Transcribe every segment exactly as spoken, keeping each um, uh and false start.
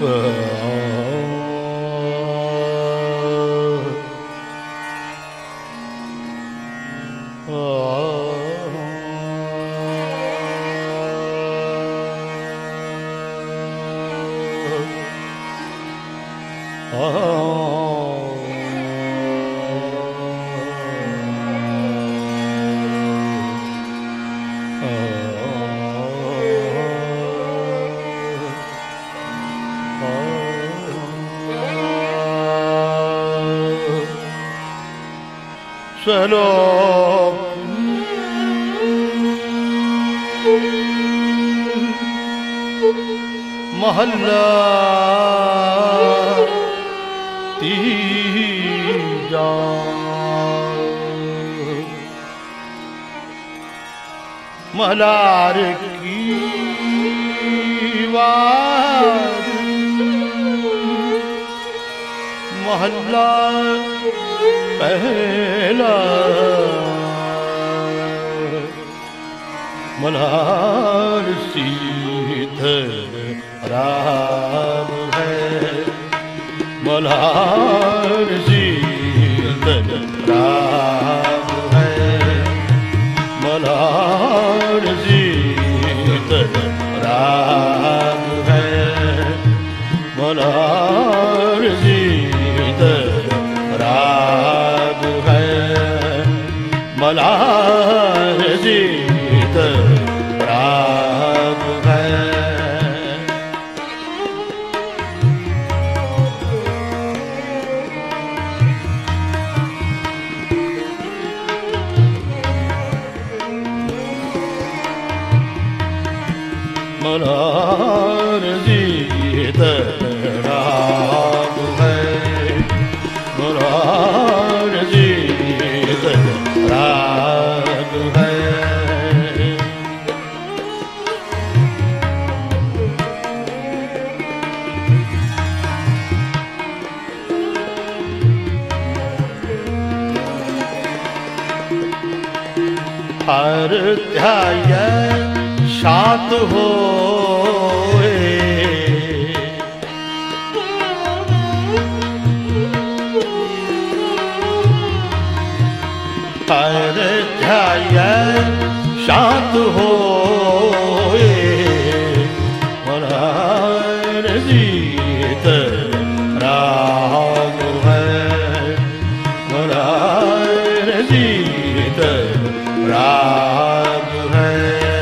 चलो महल्ला तीजा मलार की वार महल्ला पहला मल्हार सीधर राम है मल्हार सीधर राम है मल्हार सीधर राम है मल्हार सीधर राम है मल्हार सीधर राम है मल्हार सीधर राम है मल्हार सीधर राम है हर ध्याय शांत होए हर ध्याय शांत होए मल्हार सीधर राम है मल्हार सीधर राम है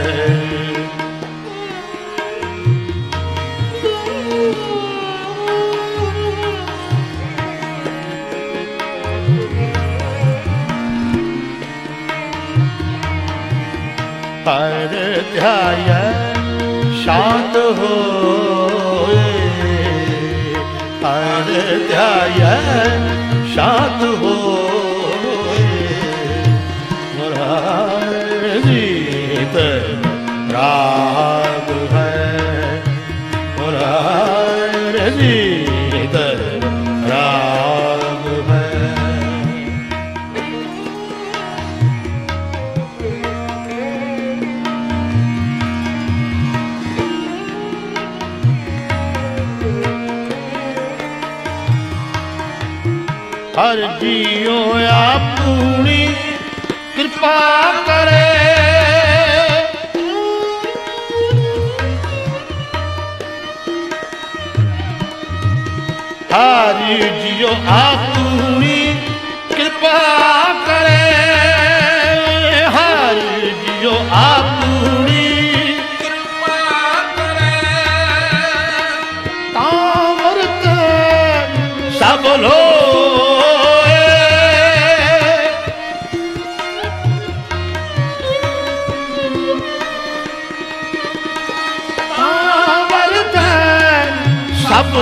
हर ध्याय शांत होए हर ध्याय शांत होए मल्हार सीधर राम है मल्हार सीधर राम है हर जियो अपनी कृपा करे हर जियो अपनी कृपा करे हर जियो अपनी कृपा करे तामरत सब लोग सब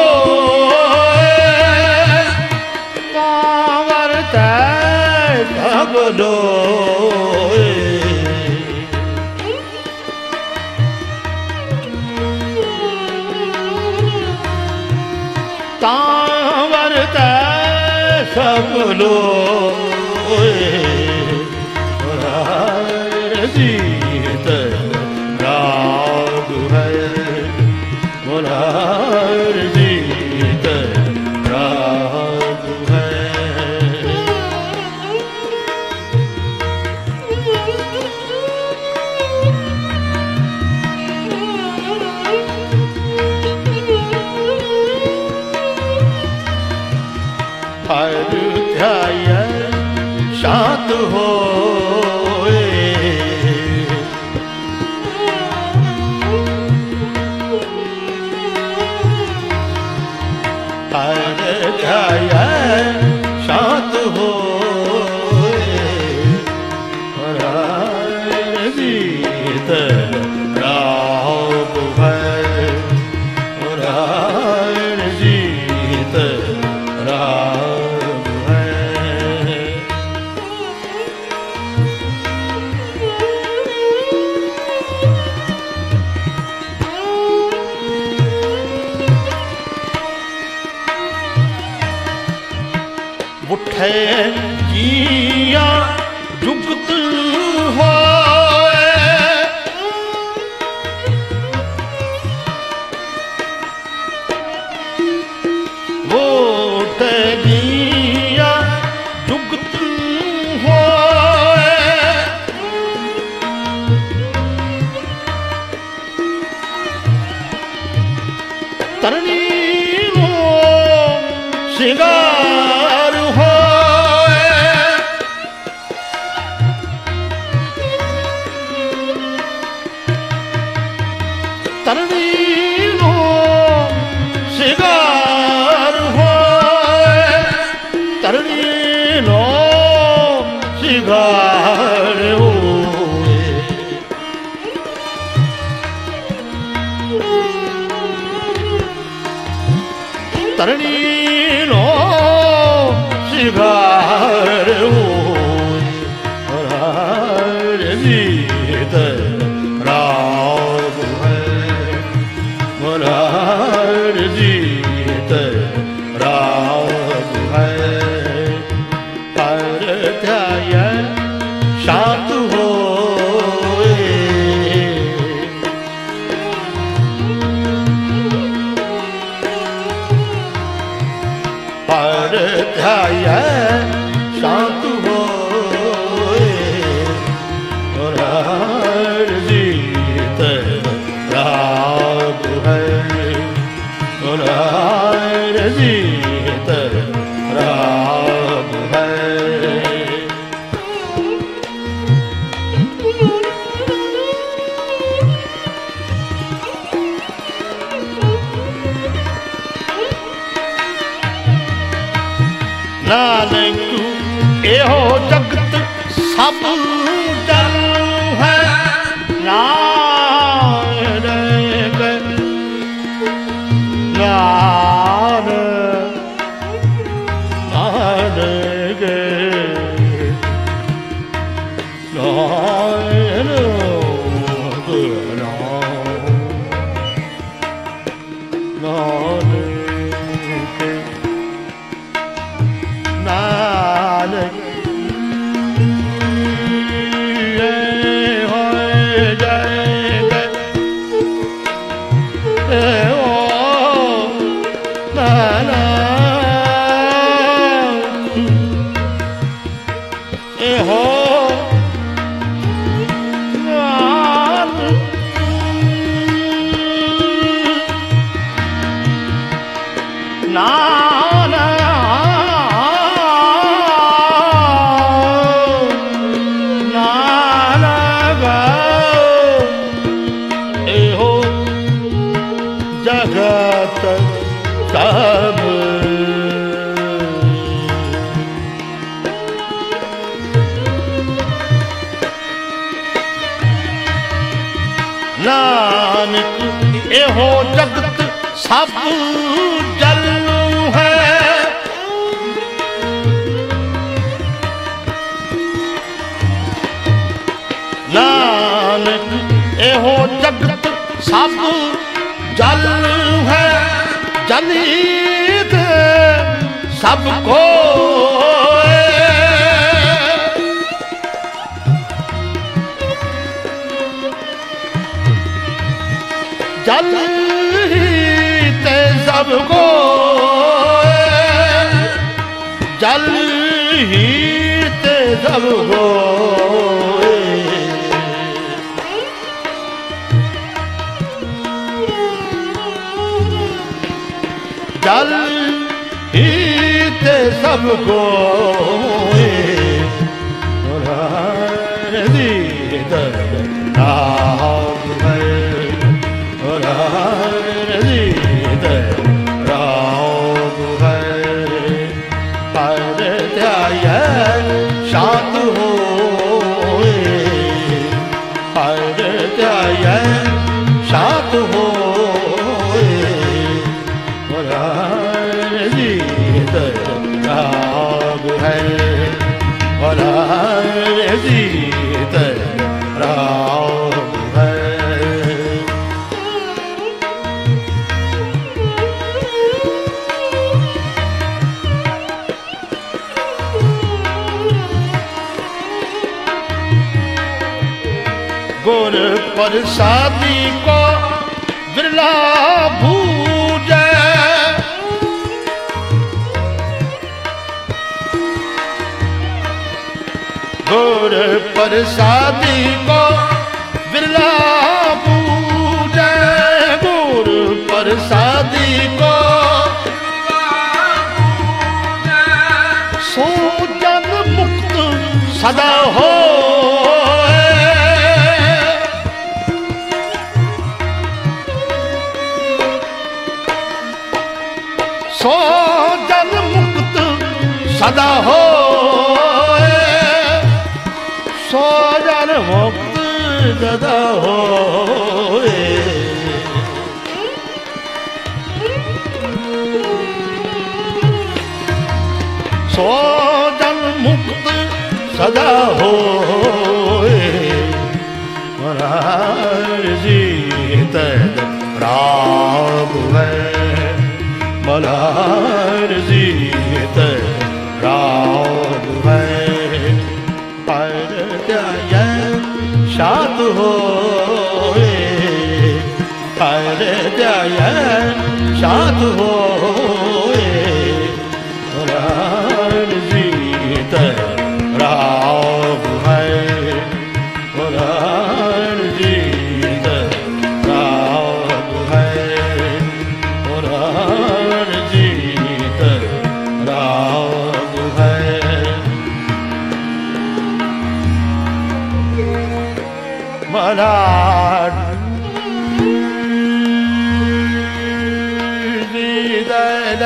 लोग कांवरते सब लोग कांवरते सब लोग मल्हार सीधर राम है मल्हार शांत होए। हर ध्याय शांत होए। हर जीत राव है। हर जीत राव है। उठे जिया जुगत होए। वो उठे जिया जुगत होए। तरनी रो सिंगार होए। तरनी रो सिंगार होए। तरनी रो सिंगार होए। तरनी रो सिंगार होए। हर जीत राव है। हर जीत राव है। हर ध्याय शांत होए। हर ध्याय शांत होए। और हर जीत राग है। और हर जीत राग है। नानक एहो जगत सब जल है। नानक नानक नानक नानक जगत सब नानक एहो जगत सब जल है। नानक एहो जगत सब जल है। जनित सबको जल ही ते सबको जल ही ते सबको जल ही ते सबको जीत राम है। हर ध्याय शांत होए, हर ध्याय शांत होए, हर जीत राम है, हर जीत राम है। गुर प्रसादी को बिरला भूजे, गुर प्रसादी को बिरला भूजे, गुर प्रसादी को सो जन मुक्त सदा हो, सो जन मुक्त सदा हो, सो जन मुक्त सदा हो। सो जन मुक्त सदा हो, हर जीत राम है, मलहर जीत राम है। हर ध्याय शांत होए, हर ध्याय शांत होए, मलहर जीत राम है, मलहर जीत राम है, मलहर जीत राम है। मलहर शीतल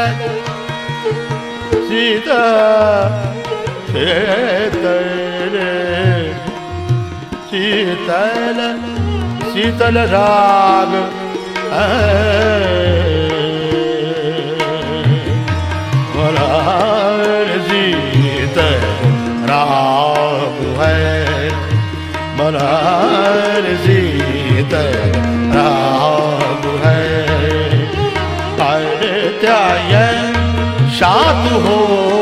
शीतल शीतल शीतल राग मलहर जीत राम है, मलहर जीत राम है। हर ध्याय शांत हो,